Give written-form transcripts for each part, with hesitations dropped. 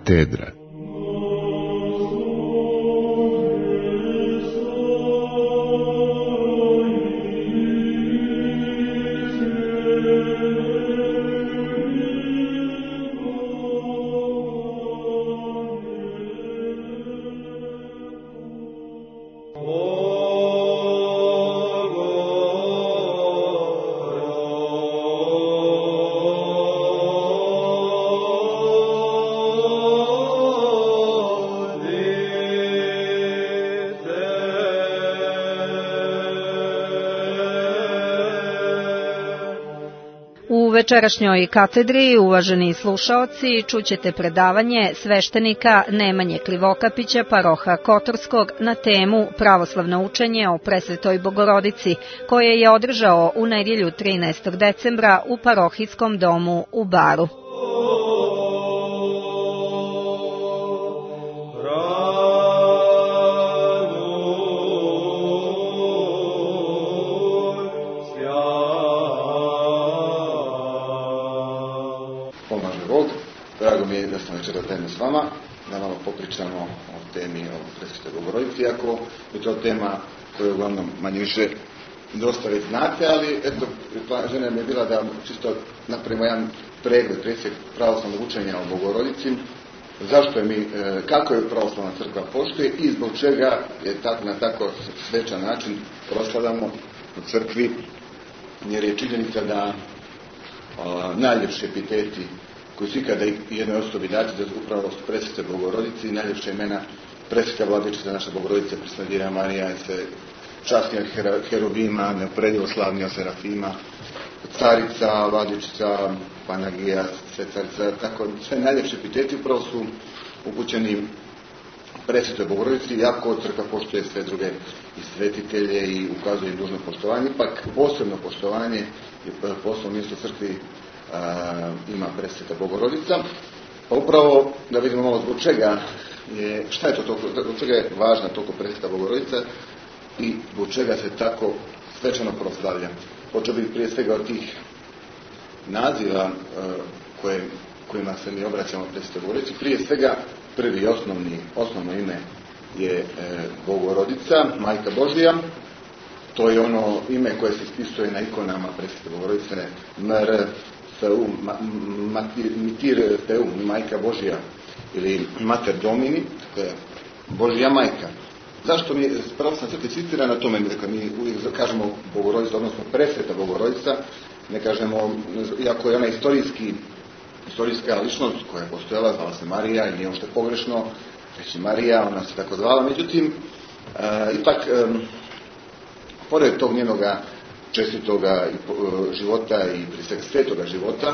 Katedra. U večerašnjoj katedri, uvaženi slušaoci, čućete predavanje sveštenika Nemanje Krivokapića, paroha Kotorskog, na temu Pravoslavno učenje o Presvetoj Bogorodici, koje je održao u nedjelju 13. decembra u parohijskom domu u Baru. Drago mi je da sam večera zajedno s vama, da malo popričamo o temi o Presvetoj Bogorodici, iako je to tema koju uglavnom manje više dosta već znate, ali eto, žena mi je bila da čisto napravimo jedan pregled presjek pravoslavnog učenja o Bogorodici, zašto je kako je pravoslavna crkva poštuje i zbog čega je na tako svečan način proslavljamo u crkvi, jer je činjenica da najljepši epiteti koji su ikada jednoj osobi dati da upravo su Presvete Bogorodici, najljepša imena Presveta Vladičica, naša Bogorodica, Presna Marija, i se časnija herubima, neuporedivo slavnija Serafima, Carica, Vladičica, Panagija, Svecarica, tako sve najljepši epiteti upravo su upućeni Presvetoj Bogorodici, iako crkva poštuje sve druge i svetitelje i ukazuje im dužno poštovanje, ipak posebno poštovanje i posebno mjesto crkvi ima Presveta Bogorodica. Pa upravo da vidimo malo zbog čega je, šta je to toliko, zbog čega je važna toliko Presveta Bogorodica i zbog čega se tako svečano proslavlja. Počeo bih prije svega od tih naziva kojima se mi obraćamo Presvetoj Bogorodici. Prije svega prvi i osnovno ime je Bogorodica, Majka Božija. To je ono ime koje se ispisuje na ikonama Presvete Bogorodice, Mitir Teum, Majka Božja, ili Mater Domini, dakle, Božja Majka. Zašto mi pravoslavna crkva insistira na tome, dakle, mi uvijek kažemo Bogorodica, odnosno Presveta Bogorodica, ne kažemo, iako je ona istorijska ličnost koja je postojala, zvala se Marija i nije uopšte pogrešno reći Marija, ona se tako zvala, međutim, ipak, pored tog njenoga čestitoga života i prije svega svetoga života,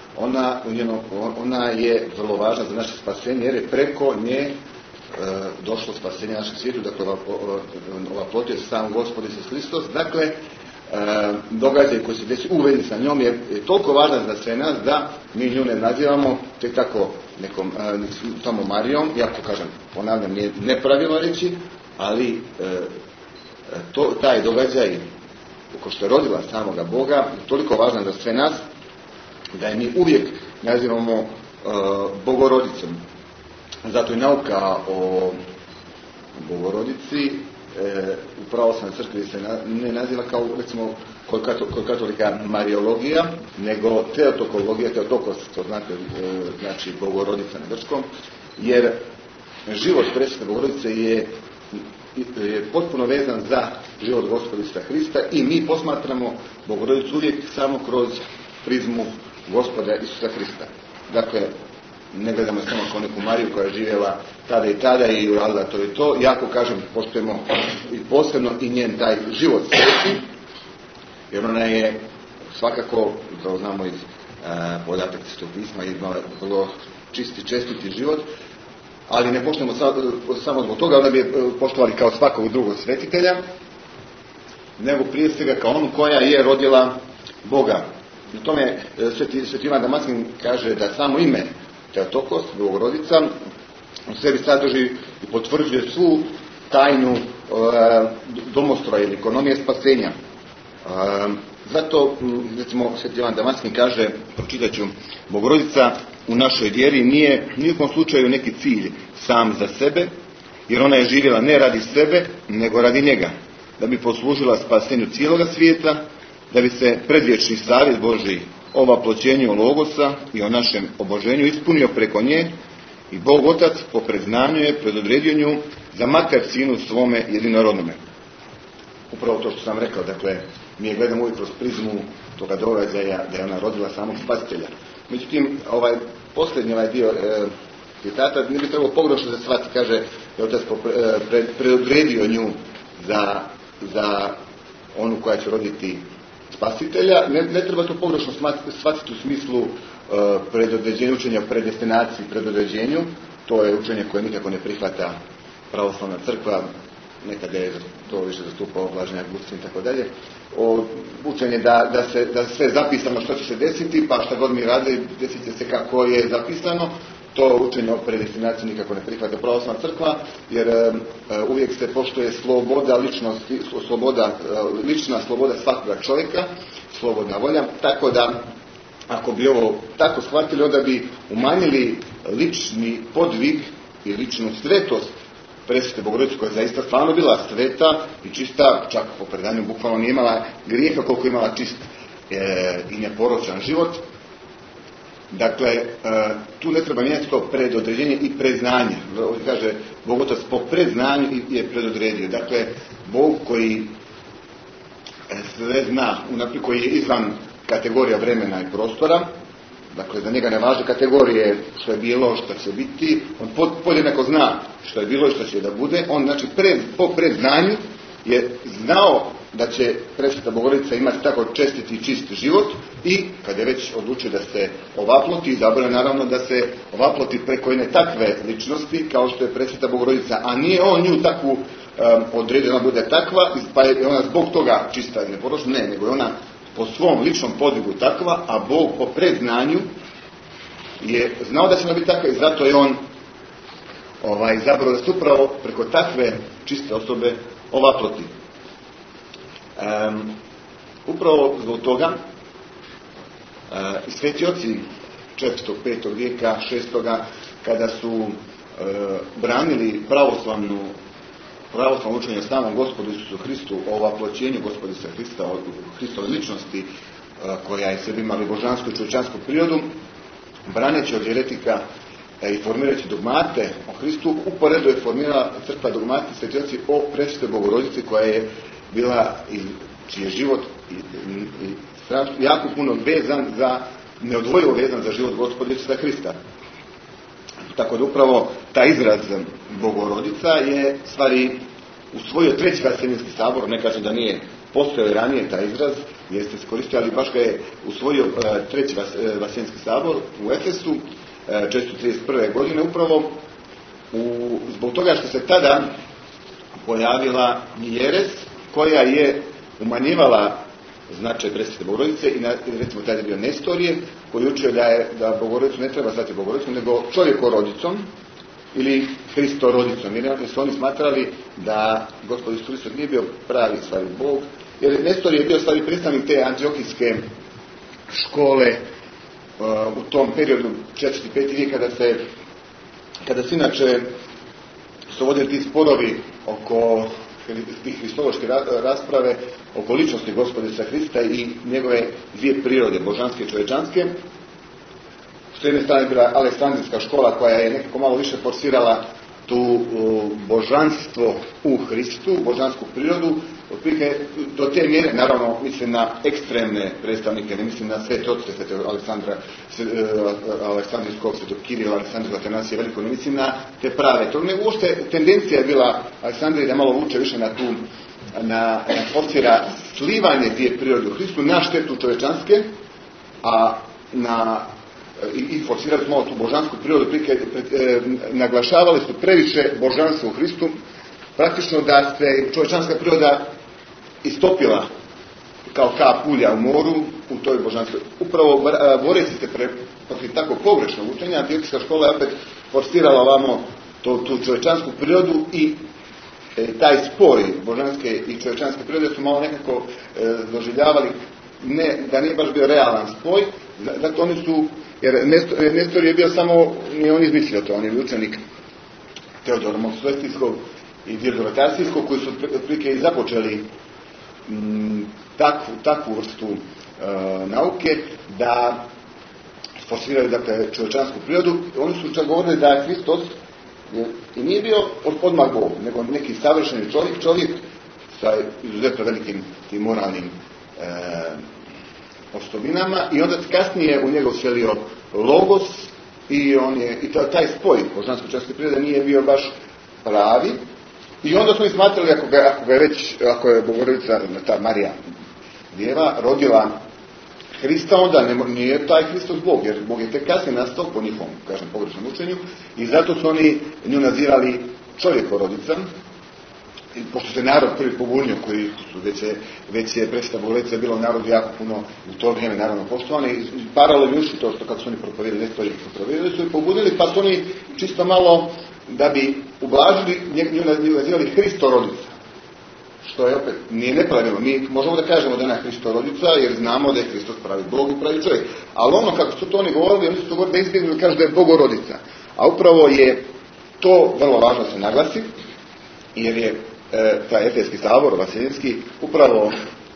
ona je vrlo važna za naše spasenje, jer je preko nje došlo spasenje našeg svijetu, dakle ova plot je sam Gospod Isus Hristos, dakle događaj koji se desi u vezi sa njom je toliko važna za sve nas da mi nju ne nazivamo tek tako nekom samo Marijom, iako kažem, ponavljam, nije nepravilno reći, ali taj događaj ko što je rodila samoga Boga, toliko važna za sve nas, da je mi uvijek nazivamo Bogorodicom. Zato i nauka o Bogorodici u pravoslavnoj crkvi se ne naziva kao, recimo, kod katolika Mariologija, nego Teotokologija, Teotokos, to znate, znači Bogorodica na grčkom, jer život Presvete Bogorodice je potpuno vezan za život Gospoda Isusa Hrista i mi posmatramo Bogorodicu uvijek samo kroz prizmu Gospoda Isusa Hrista. Dakle, ne gledamo samo kao neku Mariju koja je živjela tada i tada i uradila to i to, jako kažem, poštujemo i posebno i njen taj život sveti, jer ona je svakako, kao znamo iz podataka Svetog pisma, imala vrlo čisti, čestiti život, ali ne poštujemo samo zbog toga, onda bi je poštovali kao svakog drugog svetitelja, nego prije svega kao onu koja je rodila Boga. U tome Sveti Ivan Damaskin kaže da samo ime Teotokos, Bogorodica, u sebi sadrži i potvrđuje svu tajnu domostroja ili ekonomije spasenja. Zato, recimo, Sveti Ivan Damaskin kaže, pročitat ću, Bogorodica u našoj vjeri nije nijekom slučaju neki cilj sam za sebe, jer ona je živjela ne radi sebe, nego radi njega, da bi poslužila spasenju cijeloga svijeta, da bi se predvječni savjet Božji o ovaploćenju Logosa i o našem oboženju ispunio preko nje, i Bog Otac po predznanju je predodredio nju za makar sinu svome jedinorodnome. Upravo to što sam rekao, dakle, mi je gledamo uvijek kroz prizmu toga događaja da je ona rodila samog spasitelja. Međutim, posljednji dio citata ne bi trebalo pogrešno da shvati, kaže da je Otac predodredio nju za onu koja će roditi spasitelja. Ne treba to pogrešno shvatiti u smislu predodređenja, učenja o predestinaciji, predodređenju. To je učenje koje nikako ne prihvata pravoslavna crkva, nekada je to više zastupao Blaženja Agustin i tako dalje. Učenje da sve zapisano što će se desiti, pa šta god mi radi, desit će se kako je zapisano. To učenje o predestinaciji nikako ne prihvata pravoslavna crkva, jer uvijek se poštuje sloboda ličnosti, lična sloboda svakoga čovjeka, slobodna volja, tako da ako bi ovo tako shvatili, onda bi umanjili lični podvig i ličnu svetost presvete Bogorodice, koja je zaista stvarno bila sveta i čista, čak po predanju bukvalno nije imala grijeha koliko imala čist i neporočan život. Dakle, tu ne treba mijenjati to predodređenje i predznanje. Ovdje kaže, Bog Otac po predznanju je predodredio. Dakle, Bog koji sve zna, koji je izvan kategorija vremena i prostora, dakle, za njega ne važe kategorije što je bilo, što će biti, on podjednako zna što je bilo i što će da bude. On, znači, po predznanju je znao da će presveta Bogorodica imati tako čestit i čist život, i kad je već odlučio da se ovaploti, izabrao naravno da se ovaploti preko jedne takve ličnosti kao što je presveta Bogorodica, a nije on nju takvu odredio da bude takva, pa je ona zbog toga čista i neporočna, ne, nego je ona po svom ličnom podvigu takva, a Bog po predznanju je znao da će ona biti takva, i zato je on izabrao da se upravo preko takve čiste osobe ovaploti. Upravo zbog toga sveti oci 4., 5. vijeka, 6. kada su branili pravoslavno učenje o samom Gospodu Isusu Hristu, o ovaploćenju Gospoda Isusa Hrista, o Hristove ličnosti koja je sebi imala božansku i čovječansku prirodu, braneći od jeretika i formirajući dogmate o Hristu, uporedo je formirala crkva dogmate sveti oci o presvetoj Bogorodici, koja je bila i čiji je život jako puno vezan neodvojivo vezan za život Gospoda Isusa Hrista. Tako da upravo taj izraz Bogorodica je stvari usvojio Treći Vaseljenski sabor, ne kažem da nije postojao ranije taj izraz, jeste se koristio, ali baš ga je usvojio Treći Vaseljenski sabor u Efesu 431. godine, upravo zbog toga što se tada pojavila jeres koja je umanjivala značaj presvete Bogorodice, i recimo tada je bio Nestorije, koji učio da Bogorodicu ne treba zvati Bogorodicom, nego čovjekorodicom ili Hristorodicom, jer su oni smatrali da Gospod Isus Hristos nije bio pravi stvari Bog, jer Nestorije je bio stvari predstavnik te antiokijske škole u tom periodu 4. i 5. vijek, kada se inače su vodili ti sporovi oko tih kristološke rasprave oko ličnosti Gospoda Isusa Hrista i njegove dvije prirode, božanske i čovječanske. S jedne strane bila Aleksandrijska škola, koja je nekako malo više forsirala tu božanstvo u Hristu, božansku prirodu, otprilike do te mjere, naravno mislim na ekstremne predstavnike, ne mislim na sve oce svetog Aleksandrijskog, svetog Kirila, Aleksandrijskog Atanasija Veliko, ne mislim na te prave. To nego uopšte tendencija je bila Aleksandrije da malo vuče više na forsira slivanje dvije prirode u Hristu na štetu čovječanske, a i forsirali su malo tu božansku prirodu, naglašavali su previše božanstva u Hristu, praktično da se čovječanska priroda istopila kao kap ulja u moru u toj božanskoj. Upravo boreći se protiv tako pogrešnog učenja, antiokijska škola je opet forsirala ovamo tu čovječansku prirodu, i taj spoj božanske i čovječanske prirode su malo nekako doživljavali da nije baš bio realan spoj. Dakle, oni su Jer Nestor je bio samo, nije on izmislio to, on je učenik Teodora Moksuetijskog i Diodora Tarsijskog, koji su otprilike i započeli takvu vrstu nauke da forsiraju dakle čovječansku prirodu. Oni su čak govorili da je Hristos i nije bio odmah Bog, nego neki savršeni čovjek sa izuzetno velikim tim moralnim osobinama, i onda kasnije u njegov selio Logos i taj spoj božansko-čovječanske prirode nije bio baš pravi. I onda su oni smatrali ako je Bogorodica, ta Marija Djeva, rodila Hrista, onda nije taj Hristos Bog, jer Bog je tek kasnije nastao po njihovom, kažem, pogrešnom učenju, i zato su oni nju nazivali čovjekorodicom. I pošto se narod prvi pobunio, koji su već je predstava Bogorodice bilo narod jako puno u to vrijeme naravno poštovani, i paralo juši to što kako su oni propovedili, su i pobunili, pa su oni čisto malo da bi ublažili nju nazivali Hristorodica. Što je opet nije nepravilno. Mi možemo da kažemo da je ona Hristorodica, jer znamo da je Hristos pravi Bog i pravi čovjek. Ali ono kako su to oni govorili, oni su to govorili da izbjegnu da kažu da je Bogorodica. A upravo je to vrlo važno se naglasi, jer je taj Efeski sabor, Vaseljenski, upravo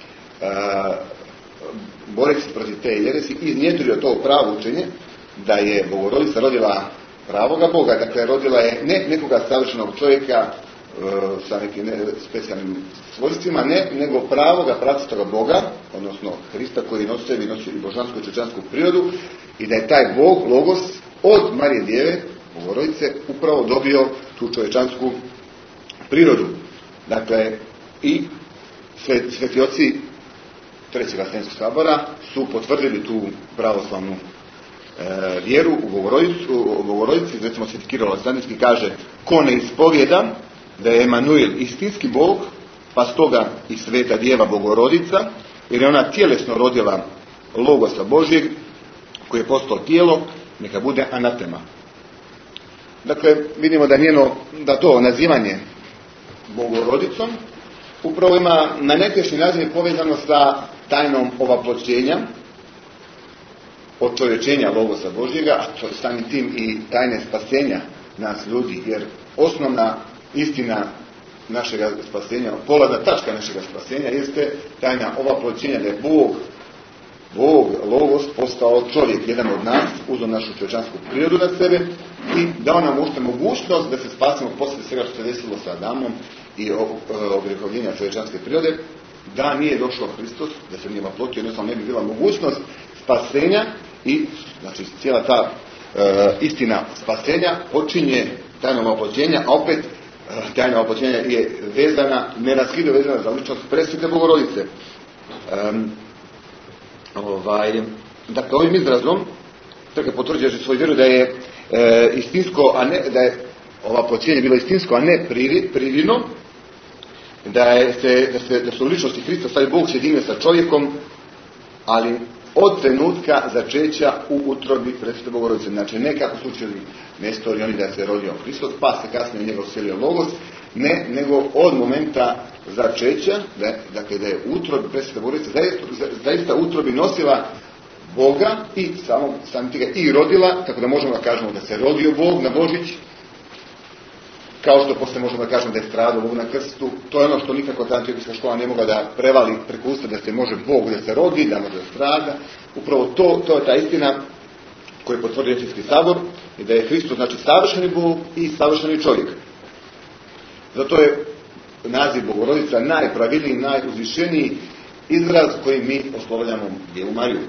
boreći protiv te jeresi iznjedrio to pravo učenje da je Bogorodica rodila pravoga Boga, dakle rodila je ne nekoga savršenog čovjeka sa nekim specijalnim svojstvima, nego pravoga pravcatoga Boga, odnosno Hrista, koji nosi i božansku i čovječansku prirodu, i da je taj Bog, Logos, od Marije Djeve, Bogorodice, upravo dobio tu čovječansku prirodu. Dakle, i sveti oci Trećeg Vaseljenskog sabora su potvrdili tu pravoslavnu vjeru u Bogorodici. Recimo sveti Kiril Aleksandarski kaže: ko ne ispovjeda da je Emanuel istinski Bog, pa stoga i sveta Djeva Bogorodica, jer je ona tjelesno rodila Logosa Božjeg, koji je postao tijelo, neka bude anatema. Dakle, vidimo da to nazivanje Bogorodicom upravo ima na najtešnji način povezano sa tajnom ovaploćenja, očovječenja Logosa Božjega, a samim tim i tajne spasenja nas ljudi, jer osnovna istina našega spasenja, polazna tačka našega spasenja jeste tajna ovaploćenja, da je Bog, Logos, postao čovjek, jedan od nas, uzeo našu čovječansku prirodu na sebe i dao nam ušte mogućnost da se spasimo poslije svega što se desilo sa Adamom i ogrehovljenja čovječanske prirode, da nije došao Hristos, da se nije vaplotio, jednostavno ne bi bila mogućnost spasenja, i znači cijela ta istina spasenja počinje tajnom ovaploćenja, a opet tajna ovaploćenja je neraskidivo vezana za ličnost presvete Bogorodice. Dakle, ovim izrazom crkva potvrđuje svoju vjeru da je istinsko, a ne da je ovaploćenje bilo istinsko, a ne prividno, da su ličnosti Hrista sad Bog sjedinio sa čovjekom, ali od trenutka začeća u utrobi presvete Bogorodice. Znači, ne kako su učili Nestor i oni da se rodio Hristos, pa se kasnije njegov selio Logos, ne, nego od momenta začeća, dakle da je utrobi presvete Bogorodice zaista utrobi nosila Boga i samim tiga i rodila, tako da možemo da kažemo da se rodio Bog na Božić, kao što poslije možemo da kažemo da je stradao Bog na krstu. To je ono što nikako ta antiohijska škola ne mogla da prevali preko usta, da se može Bog da se rodi, da može da strada. Upravo to je ta istina koju je potvrdio Efeski sabor, i da je Hristos znači savršeni Bog i savršeni čovjek. Zato je naziv Bogorodica najpravilniji, najuzvišeniji izraz koji mi oslovljamo Djevu Mariju.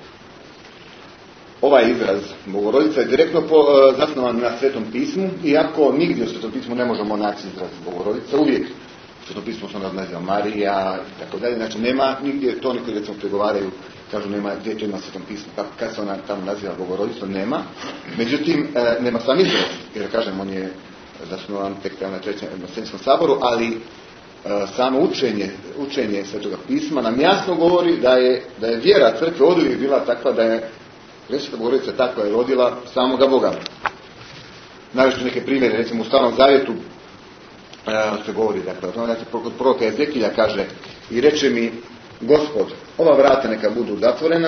Ovaj izraz Bogorodica je direktno zasnovan na Svetom pismu, iako nigdje u Svetom pismu ne možemo naći izraz Bogorodica. Uvijek u Svetom pismu se ona naziva Marija i tako dalje. Znači nema nigdje, to neki recimo pregovaraju, kažu nema, gdje to ima u Svetom pismu, kad se ona tamo naziva Bogorodica, nema. Međutim, nema sam izraz, jer kažem, on je zasnovan tek na Trećem Vaseljenskom saboru, ali samo učenje Svetoga pisma nam jasno govori da je vjera crkve oduvijek bila takva da je Presveta Bogorodica takva je rodila samoga Boga. Navešću neke primjere, recimo u Starom Zavjetu se govori, dakle, kod proroka Ezekilja kaže: i reče mi Gospod, ova vrata neka budu zatvorena,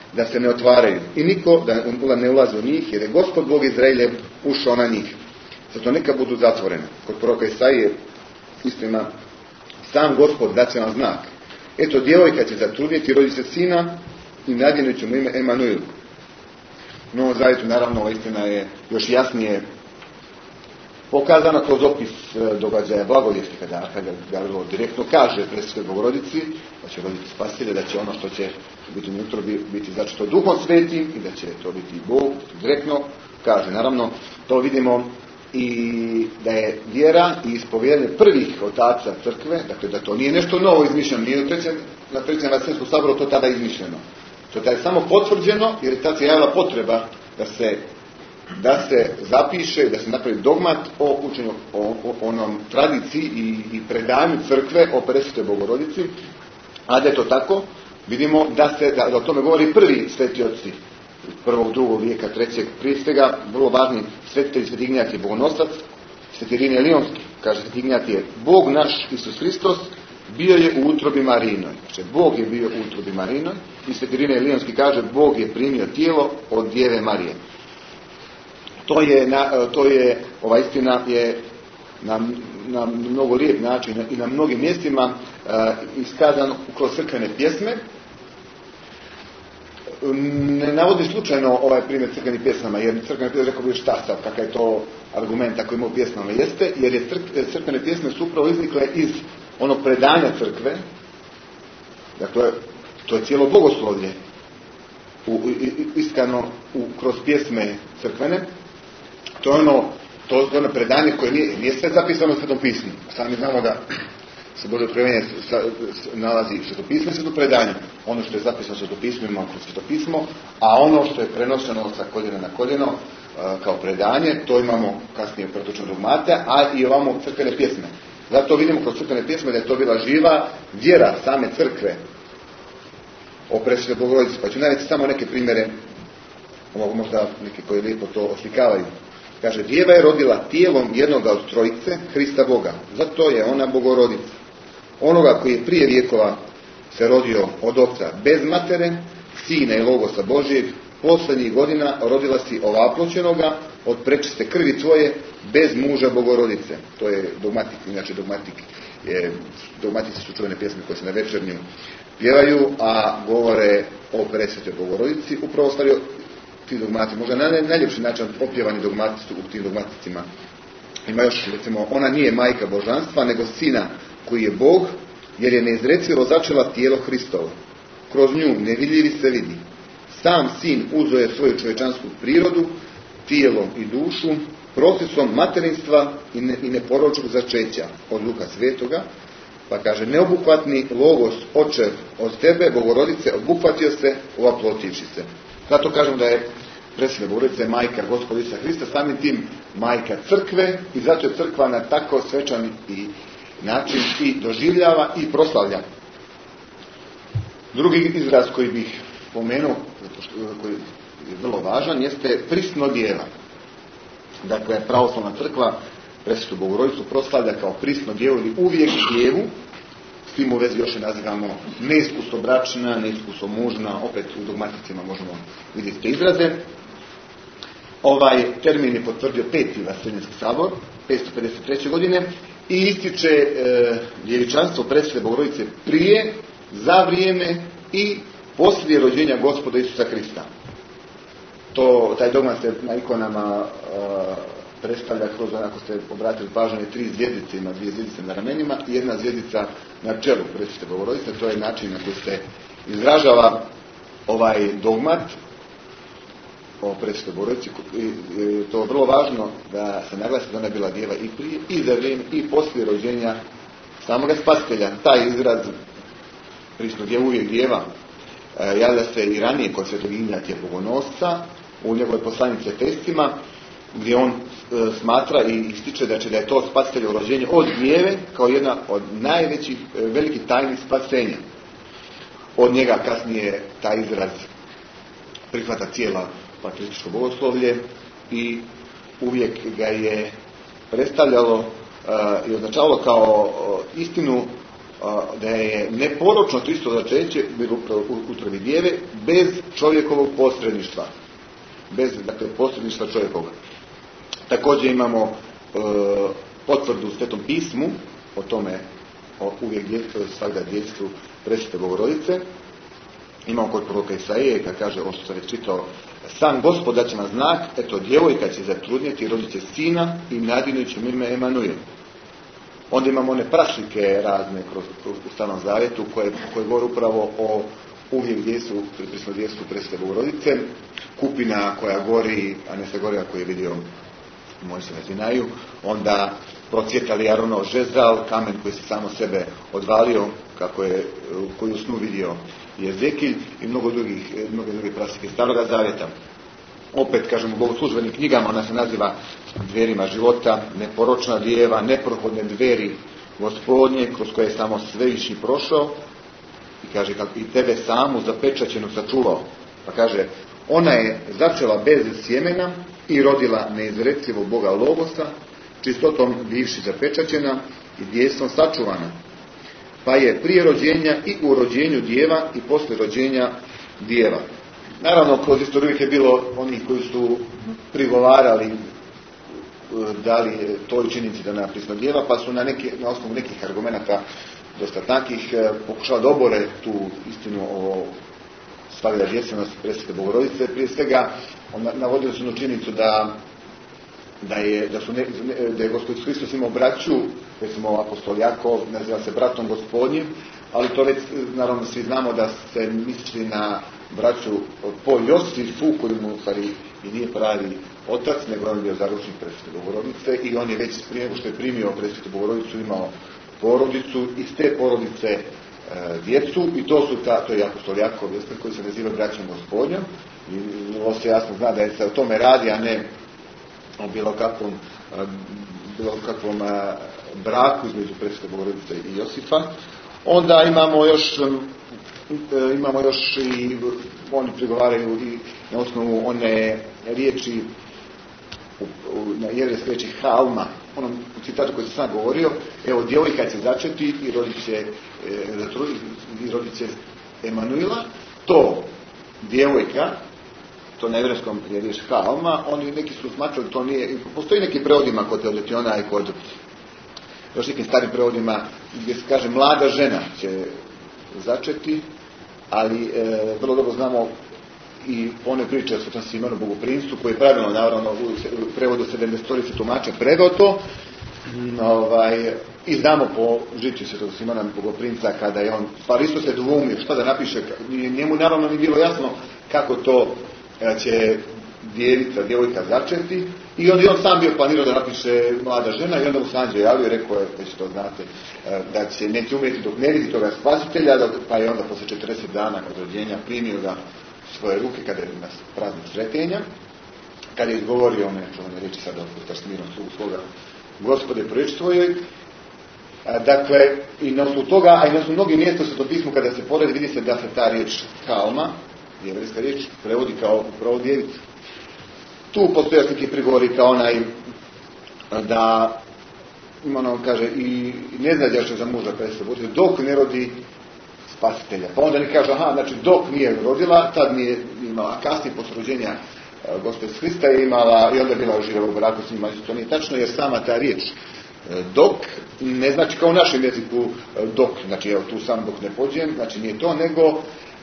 da se ne otvaraju i niko da ne ulazi u njih, jer je Gospod Bog Izraeljev ušao na njih. Zato neka budu zatvorene. Kod proroka Isaije istina, sam Gospod dat će vam znak. Eto, djevojka će zatrudnjeti, rodi se sina i nadjenut će mu ime Emanuel. No, u Zavjetu naravno ova istina je još jasnije pokazana kroz opis događaja blagovijesti, kada Gavrilo direktno kaže Presvetoj Bogorodici da će roditi Spasitelja, da će ono što će biti unutra biti začeto Duhom Svetim i da će to biti Bog, direktno kaže. Naravno, to vidimo i da je vjera i ispovjedanje prvih otaca crkve, dakle da to nije nešto novo izmišljeno, nije na Trećem Vaticanskom saboru to tada izmišljeno. To je samo potvrđeno, jer je tada se javila potreba da se zapiše, da se napravi dogmat o učenju, o onom tradiciji i predanju crkve o Presvetoj Bogorodici. A da je to tako, vidimo da o tome govori prvi sveti oci prvog, drugog vijeka, trećeg. Prije svega, vrlo važni svetitelj Sveti Ignjat je Bogonosac, Sveti Irinije Lionski, kaže Sveti Ignjat je Bog naš Isus Hristos bio je u utrobi Marinoj. Znači, Bog je bio u utrobi Marinoj i Sveti Irinije Lionski kaže Bog je primio tijelo od Djeve Marije. To je ova istina je na mnogo lijep način i na mnogim mjestima iskazano kroz crkvene pjesme. Ne navodi slučajno ovaj primjer crkvenih pjesama, jer crkvene pjesme rekao bi šta sad, kakav je to argument ako ima u pjesmama, jeste, jer je crkvene pjesme su upravo iznikle iz onog predanja crkve. Dakle, to je cijelo bogoslovlje iskano kroz pjesme crkvene. To je ono predanje koje nije sve zapisano u Svetom pismu. Sami znamo da se Božje otkrivenje nalazi u Svetom pismu i Svetom predanju. Ono što je zapisano u Svetom pismu imamo kroz Sveto pismo, a ono što je prenošeno sa koljena na koljeno kao predanje, to imamo kasnije u pretočnom dogmate, a i ovamo crkvene pjesme. Zato vidimo kroz crkvene pjesme da je to bila živa vjera same crkve o Presvetoj Bogorodici. Pa ću navesti samo neke primjere, možda neke koji lijepo to oslikavaju. Kaže, djeva je rodila tijelom jednoga od trojice, Hrista Boga. Zato je ona Bogorodica. Onoga koji je prije vjekova se rodio od oca bez matere, sina i logosa Božijeg, posljednjih godina rodila si ovaploćenoga od prečiste krvi tvoje, bez muža Bogorodice. To je dogmatik, inače dogmatici su čuvene pjesme koje se na večernju pjevaju, a govore o Presvetoj Bogorodici. Upravo stavio ti dogmati, možda najljepši način opjevani dogmati su u tim dogmaticima. Ima još, recimo, ona nije majka božanstva, nego sina koji je Bog, jer je neizrecivo začela tijelo Hristovo. Kroz nju nevidljivi se vidi. Sam sin uzeo je svoju čovječansku prirodu, tijelom i dušu, procesom materinstva i neporočnog začeća od Duha Svetoga, pa kaže, neobuhvatni logos očev od tebe, Bogorodice, obuhvatio se ovaplotivši se. Zato kažem da je Presvetna Bogorodica majka Gospoda Isusa Hrista, samim tim majka crkve, i zato je crkva na tako svečan i način i doživljava i proslavlja. Drugi izraz koji bih pomenuo, koji je vrlo važan, jeste prisno djeva. Dakle, pravoslavna crkva Presvetu Bogorodicu proslavlja kao prisno djevo ili uvijek djevu. S tim u vezi još je nazivamo neiskustvo bračna, neiskustvo mužna, opet u dogmaticima možemo vidjeti te izraze. Ovaj termin je potvrdio Peti Vaseljenski sabor 553. godine i ističe djevičanstvo Presvete Bogorodice prije, za vrijeme i poslije rođenja Gospoda Isusa Hrista. Taj dogmat se na ikonama predstavlja kroz, ako ste obratili pažnju, 3 zvjezdice, ima 2 zvjezdice na ramenima i 1 zvjezdica na čelu Presvete Bogorodice. To je način na koji se izražava ovaj dogmat o Presvetoj Bogorodici. To je vrlo važno da se naglasi da ona je bila djeva i prije, i za vrijeme, i poslije rođenja samoga Spasitelja. Taj izraz prisno djevo, uvijek djeva, javlja se i ranije kod Svetog Ignjatija Bogonosca u njegove poslanice Testima, gdje on smatra i ističe da je to Spasiteljevo rođenje od djeve kao jedna od najvećih velikih tajni spasenja. Od njega kasnije taj izraz prihvata cijela patrističko bogoslovlje i uvijek ga je predstavljalo i označavalo kao istinu da je neporočno to isto začeće bilo upravo u utrobi djeve bez čovjekovog posredništva. Bez, dakle, posredništva čovjekovog. Također imamo potvrdu u Svetom pismu o tome, uvijek svakda djetstvu Presvete Bogorodice. Imamo kod proroka Isaije, kad kaže, ovo što sam već čitao, sam Gospod daće nam znak, eto djevojka će zatrudnjeti i rodit će sina i nadinut će mu ime Emanuel. Onda imamo one prašike razne u Starom Zavjetu koje govore upravo o uvijek djestvu, prisno djestvu Presvete Bogorodice, kupina koja gori, a ne se gori ako je vidio Mojsija na Sinaju, onda procvjetali Aronov žezal, kamen koji se samo sebe odvalio, koji u snu vidio Jezekilj i mnoge druge prašike Staroga Zavjeta. Opet, kažemo, u bogoslužbenim knjigama ona se naziva dverima života, neporočna djeva, neprohodne dveri Gospodnje, kroz koje je samo svevišnji prošao, i kaže, kako i tebe samu zapečaćenu sačuvao. Pa kaže, ona je začela bez sjemena i rodila neizrecivo Boga Logosa, čistotom bivši zapečaćena i djevstvom sačuvana. Pa je prije rođenja i u rođenju djeva i poslije rođenja djeva. Naravno, kroz istoriju je bilo onih koji su prigovarali da li toj činjenici da nema prisno djeva, pa su na osnovu nekih argumenata dosta takih pokušali da obore tu istinu o svakda djevstvenosti Presvete Bogorodice. Prije svega navodili su činjenicu da je Gospod Hristos imao braću, recimo apostol Jakov naziva se bratom Gospodnjim, ali to već naravno svi znamo da se misli na braću po Josifu, koji mu stvari i nije pravi otac, nego on je bio zaručnik Presvete Bogorodice i on je već prije nego što je primio Presvetu Bogorodicu imao porodicu, iz te porodice djecu, i to je apostol Jakov koji se naziva braćom Gospodnjom, i ovo se jasno zna da je se o tome radi, a ne o bilo kakvom braku između Presvete Bogorodice i Josifa. Onda imamo još i oni prigovaraju i na osnovu one riječi, na jevrejske riječi halma, onom citatu koji sam govorio, evo djevojka će začeti i rodit će Emanuela. To djevojka, to na jevrejskom je riječ halma, oni neki su smatrali to nije, postoji neki prevodima kod Teodetiona i kod još nekim starim prevodima gdje se kaže mlada žena će začeti, ali vrlo dobro znamo i one priče o Svetom Simonu Bogoprincu, koji je pravilno, naravno, u prevodu 70 tumača preveo to, i znamo po žiči Svetog Simona Bogoprinca kada je on, stvar isto se dvumio šta da napiše, njemu naravno nije bilo jasno kako to će djevojka začeti, i onda je on sam bio planirao da napiše mlada žena, i onda mu se anđeo javio i rekao je, već to znate, da neće umjeti dok ne vidi toga spasitelja, pa je onda posle 40 dana od rođenja primio ga svoje ruke kada je na praznik sretenja, kada je izgovorio one reči sada opuštaš mirom slugu svoga Gospode proreči tvojoj. Dakle, i na osnovu toga, a i na osnovu mnogih mjesta u Svetom pismu kada se poredi, vidi se da se ta riječ kalma, jevrejska riječ, prevodi kao upravo djevica. Tu postoje neki prigovori kao onaj da ono kaže i ne znađaše za muža Presvete Bogorodice dok ne rodi spasitelja. Pa onda ne kaže, znači dok nije rodila, tad nije imala, a kasnije posle rođenja Gospod Hrista je imala i onda je bila živjela u braku s njima. To nije tačno, jer sama ta riječ dok ne znači kao u našem jeziku dok, znači evo tu sam dok ne pođem, znači nije to, nego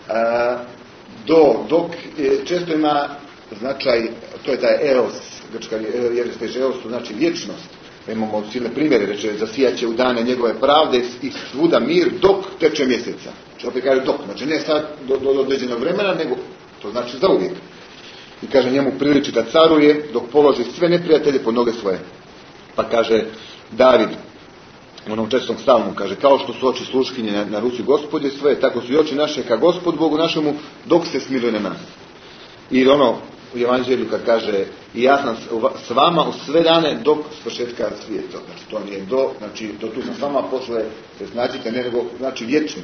dok često ima značaj, to je taj eos, grčka jevrejska riječ eos, to znači vječnost. Imamo silne primjere, reče, zasijaće u dane njegove pravde i svuda mir dok teče mjeseca. Znači opet kaže dok, znači ne sad do određenog vremena, nego to znači za uvijek. I kaže njemu priliči da caruje dok položi sve neprijatelje pod noge svoje. Pa kaže David u onom 4. psalmu, kaže, kao što su oči sluškinje na ruci Gospodje svoje, tako su i oči naše ka Gospod Bogu našemu dok se smiluje na nas. I ono u Evanđelju kad kaže, i ja sam s vama u sve dane dok svršetka svijeta. Znači to nije znači do tu sam s vama posle se snađite, nego znači vječno.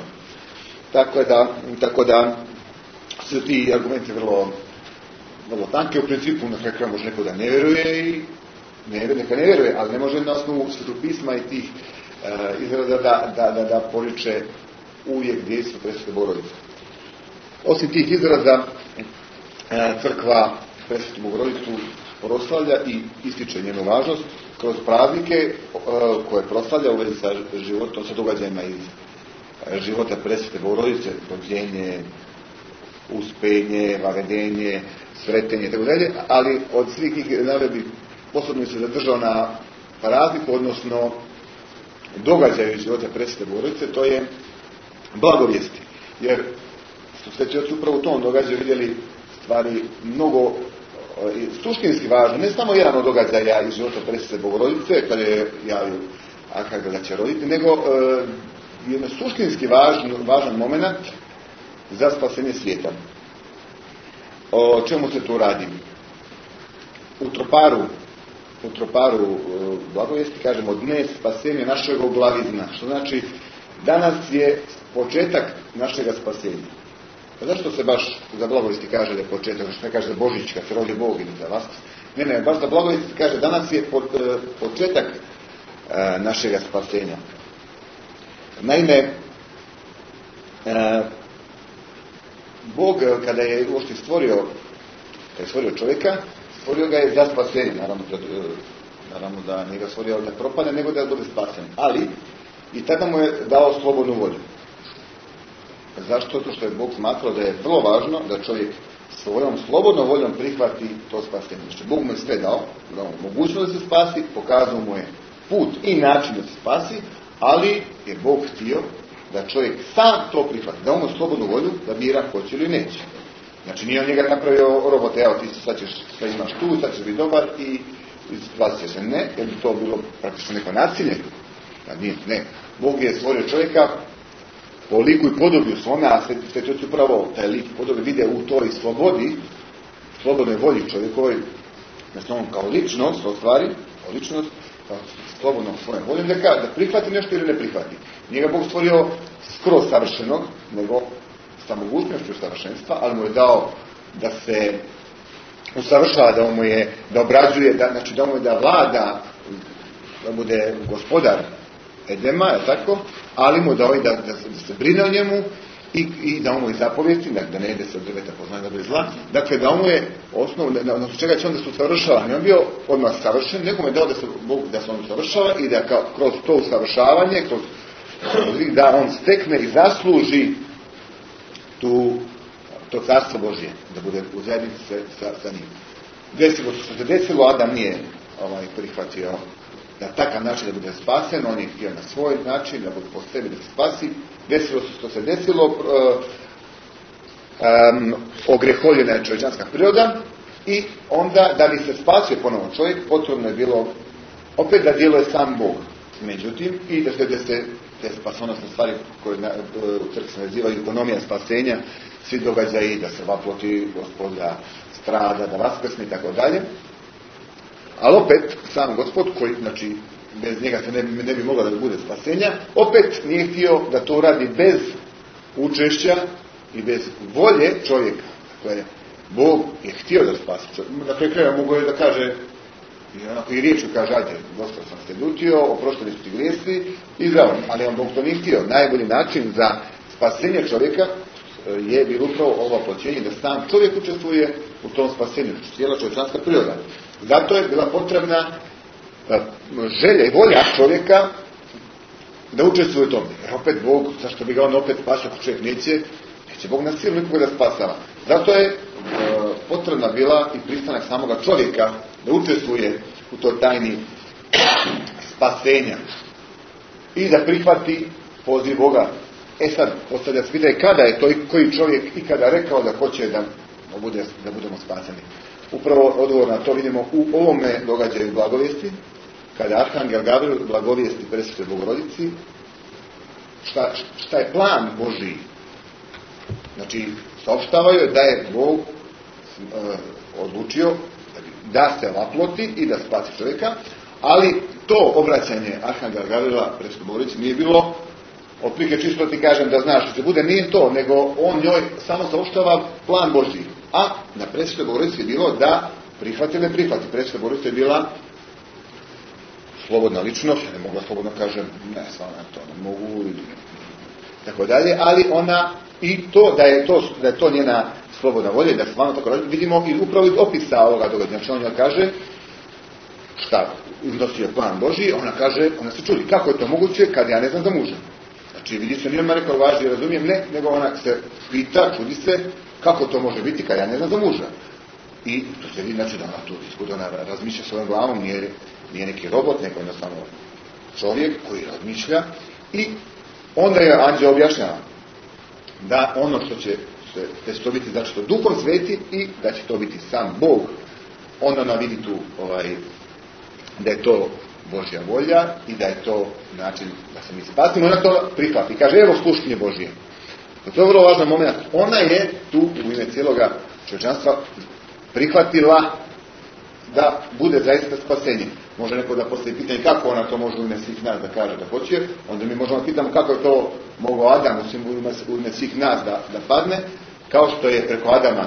Tako da su ti argumenti vrlo tanke. U principu na kraju može neko da ne vjeruje i neka ne vjeruje, ali ne može na osnovu Svetog pisma i tih izraza da poriče uvijek dejstvo Presvete Bogorodice. Osim tih izraza, crkva Presvetu Bogorodicu proslavlja i ističe njenu važnost kroz praznike koje proslavlja u vezi sa životom, sa događajima iz života Presvete Bogorodice, rođenje, uspenje, varedenje, sretenje itd. Ali od svih tih naredbi posebno se zadržao na prazniku, odnosno događaju iz života Presvete Bogorodice, to je blagovijesti. Jer što Sveti Oci upravo u tom događaju vidjeli stvari mnogo suštinski važno, ne samo jedan od događaja iz života Presvete Bogorodice, kada je javio Arhangel da će roditi, nego jedan suštinski važan moment za spasenje svijeta. O čemu se tu radi? U troparu blagovijesti kažemo dnes spasenje našeg oblavizna, što znači danas je početak našega spasenja. A zašto se baš za blagovijesti kaže da je početak, zašto ne kaže za Božić kad se rodi Bog ili za Vaskrs? Ne, baš za blagovijesti kaže danas je početak našega spasenja. Naime, Bog kada je uopšte stvorio čovjeka, stvorio ga je za spasenje. Naravno da nije ga stvorio da propadne, nego da bude spasen. Ali i tada mu je dao slobodnu volju. Zašto? To što je Bog smatrao da je vrlo važno da čovjek svojom slobodnom voljom prihvati to spasenje. Znači, Bog mu je sve dao mogućnost da se spasi, pokazao mu je put i način da se spasi, ali je Bog htio da čovjek sam to prihvati, da on slobodnu volju da bira hoće ili neće. Znači, nije on njega napravio robote, evo ti sad imaš tu, sad ćeš biti dobar i spasit će se. Ne, jer bi to bilo praktično neko nasilje. Ne. Bog je stvorio čovjeka po liku i podobi u svome, a Sveti Oci upravo taj lik i podobi vide u toj slobodi, slobodnoj volji čovjekovoj, znači on kao ličnost, ostvari, kao ličnost, kao slobodnom svojom voljom, da prihvati nešto ili ne prihvati. Nije ga Bog stvorio skroz savršenog, nego sa mogućnošću savršenstva, ali mu je dao da se usavršava, da obrađuje, znači da mu je da vlada, da bude gospodar Edema, je tako, ali mu dao i da se brine o njemu i da mu je zapovjeti, da ne ide se od drveta poznanja dobro i zla. Dakle, da mu je osnov, na čega će onda se usavršava. Ne on bio odmah savršen, nego mu je dao da se on usavršava i da kroz to usavršavanje, da on stekne i zasluži to carstvo Božje, da bude u zajednici sa njim. Desilo što se desilo, Adam nije prihvatio na takav način da bude spasen, on je htio na svoj način, da bude po sebi da se spasi. Desilo se što se desilo, ogreholjena je čovječanska priroda i onda, da bi se spasio ponovno čovjek, potrebno je bilo opet da djeluje sam Bog. Međutim, i da se te spasonosne stvari koje u crkvi se nazivaju ekonomija spasenja, svi događaji, da se vaploti Gospod, da strada, da vaskrsne i tako dalje. Ali opet, sam Gospod, koji, znači, bez njega se ne bi moglo da bude spasenja, opet nije htio da to radi bez učešća i bez volje čovjeka. Dakle, Bog je htio da spasi čovjeka. Na kraju kraja mogu da kaže, i onako i riječu kaže, ajde, Gospod sam se ljutio, oprošteni su ti grijesi, i zdravo, ali on Bog to nije htio. Najbolji način za spasenje čovjeka je bilo upravo ovo oploćenje, da sam čovjek učestvuje u tom spasenju, cijela čovječanska priroda. Zato je bila potrebna želja i volja čovjeka da učestvuje u tome. Jer opet Bog, zašto bi ga on opet spasio ako čovjek neće Bog na silu nikoga da spasava. Zato je potrebna bila i pristanak samoga čovjeka da učestvuje u toj tajni spasenja i da prihvati poziv Boga. Sad, postavlja se pitanje kada je to i koji čovjek ikada rekao da hoće da budemo spaseni. Upravo odgovor na to vidimo u ovome događaju blagovijesti, kada Arhangel Gavril blagovijesti Presvetoj Bogorodici, šta je plan Božiji. Znači, saopštavaju da je Bog odlučio da se vaploti i da spasi čovjeka, ali to obraćanje Arhangela Gavrila Presvetoj Bogorodici nije bilo otprilike čisto ti kažem da znaš što se bude, nije to, nego on njoj samo saopštava plan Božji. A na Presvetoj Bogorodici je bilo da prihvati ili ne prihvati. Presvetoj Bogorodici je bila slobodna ličnost, ja ne mogu slobodno kažem, ne, stvarno to ne mogu, tako dalje, ali ona, i to, da je to njena slobodna volja i da stvarno tako radi, vidimo i upravo iz opisa ovoga događaja. Znači ona kaže, šta, iznosi je plan Božji, ona se čudi, kako je to moguće kad ja ne znam za muža. Znači vidi se, nije me rekao važno, razumijem, ne, nego ona se pita, čudi se, kako to može biti kad ja ne znam za muža. I to se vidi, znači da ona tu iskuda, ona razmišlja svojom glavom, nije neki robot, nego jednostavno čovjek koji razmišlja, i onda je anđeo objašnjava da ono što će to biti, znači to Duhom Sveti i da će to biti sam Bog. Onda ona vidi tu da je to Božja volja i da je to način da se mi spasimo. Ona to prihvati. Kaže, evo slušanje Božje. To je vrlo važan moment. Ona je tu u ime cijeloga čovječanstva prihvatila da bude zaista spasenje. Može neko da postavi pitanje kako ona to može u ime svih nas da kaže da hoće, onda mi možemo pitamo kako je to mogao Adam u ime svih nas da padne, kao što je preko Adama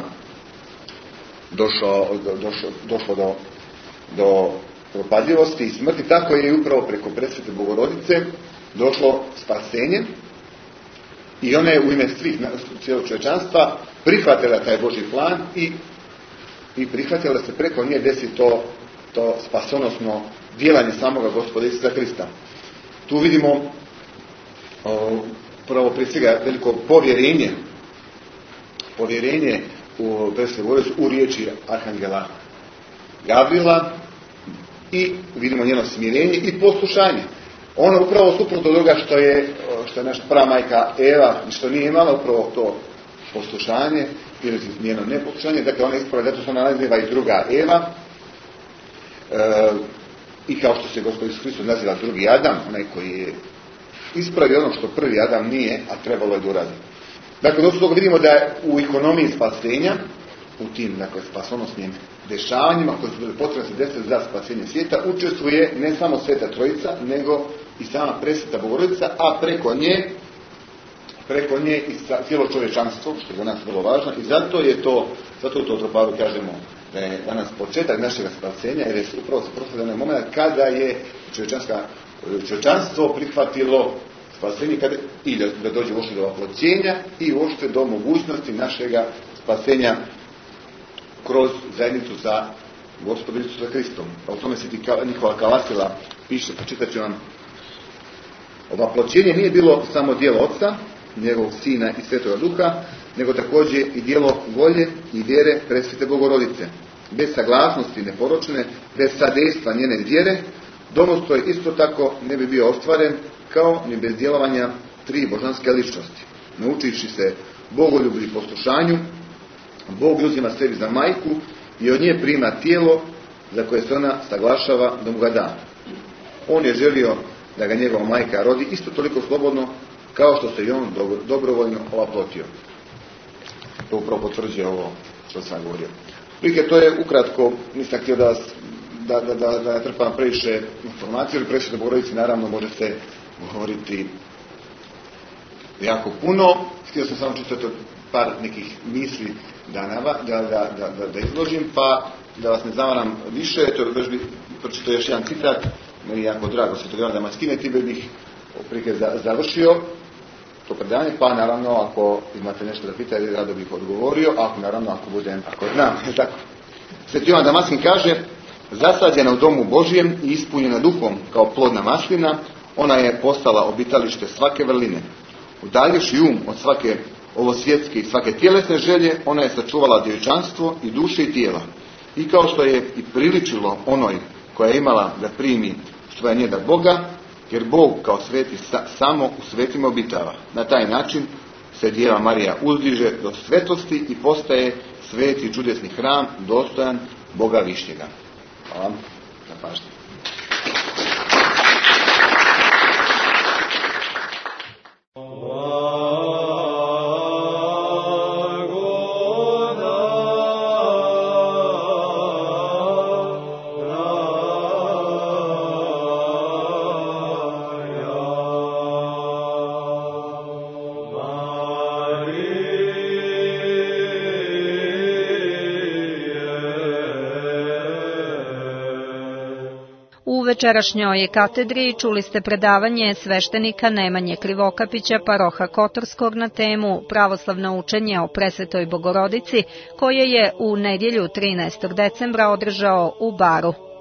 došlo do propadljivosti i smrti, tako je i upravo preko presvete Bogorodice došlo spasenje, i ona je u ime svih cijelog čovječanstva prihvatila taj Božji plan i prihvatila da se preko nje desi to spasonosno djelanje samoga Gospoda Isusa Krista. Tu vidimo prvo prije svega veliko povjerenje u presvetu Bogorodicu u riječi arhangela Gabriela, i vidimo njeno smirenje i poslušanje. Ona upravo suprotno toga što je naša pramajka Eva, što nije imala upravo to poslušanje ili njeno neposlušanje, dakle ona isprava, zato se ona naziva i druga Eva, i kao što se Gospod Isus Hristos naziva drugi Adam, onaj koji je ispravio ono što prvi Adam nije, a trebalo je da uradi. Dakle, dosta toga vidimo da u ekonomiji spasenja, u tim spasonosnim dešavanjima koji su bili potrebni se desiti za spasenje svijeta, učestvuje ne samo Sveta Trojica, nego i sama presveta Bogorodica, a preko nje i cijelo čovječanstvo, što je za nas vrlo važno, i zato u Troparu kažemo da je danas početak našeg spasenja, jer je upravo se proslavljeno moment kada je čovječanstvo prihvatilo spasenje i da dođe uopšte do oploćenja i uopšte do mogućnosti našega spasenja kroz zajednicu sa Gospodom Isusom Hristom. Pa u tome se Nikola Kalasila piše, pročitat ću vam. Oploćenje nije bilo samo djelo Oca, njegovog Sina i Svetoga Duha, nego također i djelo volje i vjere presvete Bogorodice. Bez saglasnosti neporočne, bez sadejstva njene vjere, domostroj isto tako ne bi bio ostvaren, kao ni bez djelovanja tri božanske ličnosti. Naučivši se bogoljublju i poslušanju, Bog uzima sebi za majku i od nje prima tijelo za koje se ona saglašava da mu ga da. On je želio da ga njegova majka rodi isto toliko slobodno kao što se i on dobrovoljno oplotio. To upravo potvrđuje ovo što sam govorio. Prike, to je ukratko, nisam htio da trpam previše informacije, ili previše Bogorodici, naravno može se govoriti jako puno. Htio sam samo čitati par nekih misli da izložim, pa da vas ne zavaram više, to već bih pročitao još jedan citat, meni je jako drago Svetog Ivana Damaskine, time bih prike završio to predavanje, pa naravno ako imate nešto da pitate, rado bih odgovorio, ako znam, tako. Sveti Ivan Damaskin kaže: zasađena u domu Božjem i ispunjena duhom kao plodna maslina, ona je postala obitalište svake vrline. Udaljivši od svake ovosvjetske i svake tjelesne želje, ona je sačuvala djevčanstvo i duše i tijela. I kao što je i priličilo onoj koja je imala da primi što je njeda Boga, jer Bog kao sveti samo u svetima obitava. Na taj način se Djeva Marija uzdiže do svetosti i postaje sveti čudesni hram dostojan Boga Višnjega. Hvala na pažnji. večerašnjoj katedri čuli ste predavanje sveštenika Nemanje Krivokapića, paroha Kotorskog, na temu Pravoslavno učenje o Presvetoj Bogorodici, koje je u nedjelju 13. decembra održao u Baru.